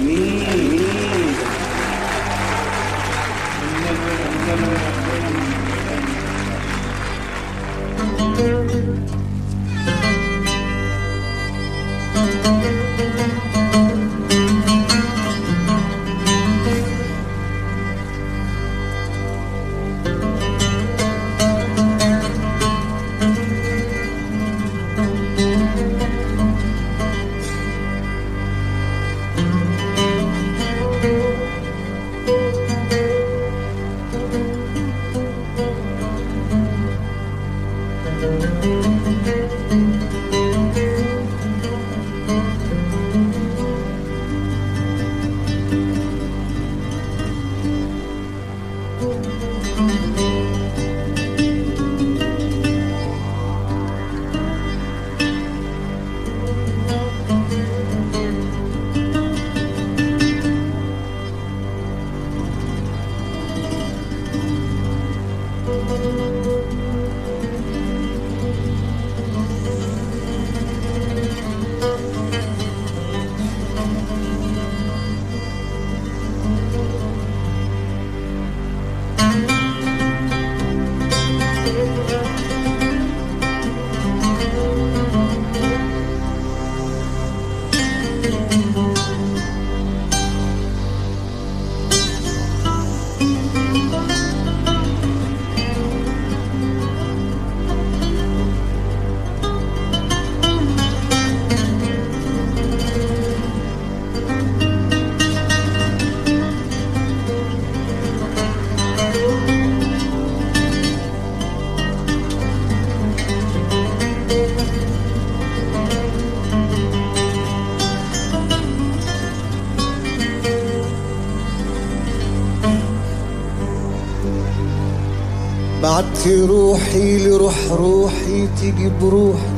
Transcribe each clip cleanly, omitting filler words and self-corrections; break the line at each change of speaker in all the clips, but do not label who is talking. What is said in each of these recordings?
بعت روحي لروح روحي تيجي بروحي،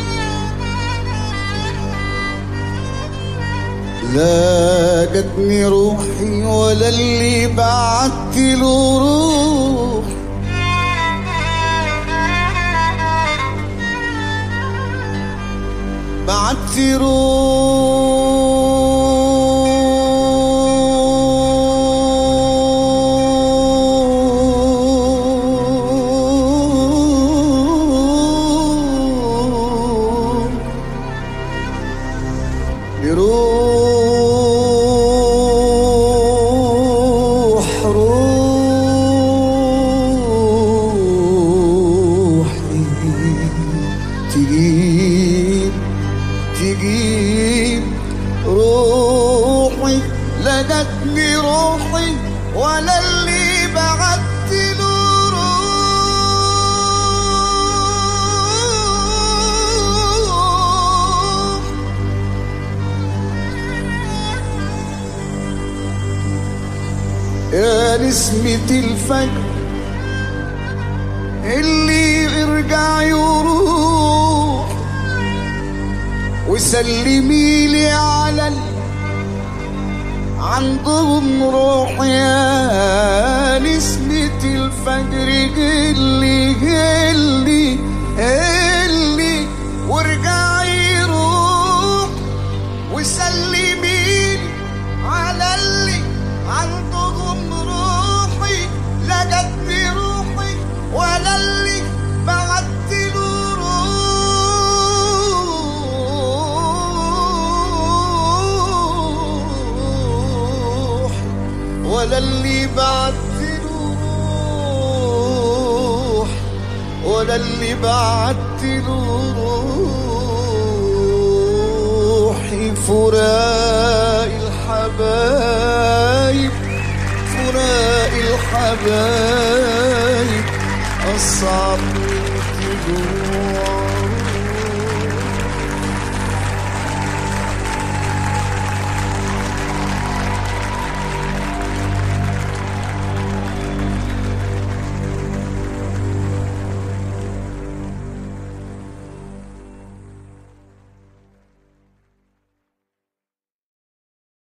لا جتني روحي ولا اللي بعت له روح، بعت تجيب روحي، لا جاتني روحي ولا اللي بعت له روح. يا نسمة الفجر اللي يرجع يروح، وسلميلي على عندهم روح. يا نسمة الفجر اللي وارجع يروح، وسلميلي على اللي عندهم روحي، لا جاتني روحي ولا اللي بعت له روح، ولا اللي بعت له روح، ولا اللي بعت له روحي. فراق الحبايب، فراق الحبايب أصعب من طلوع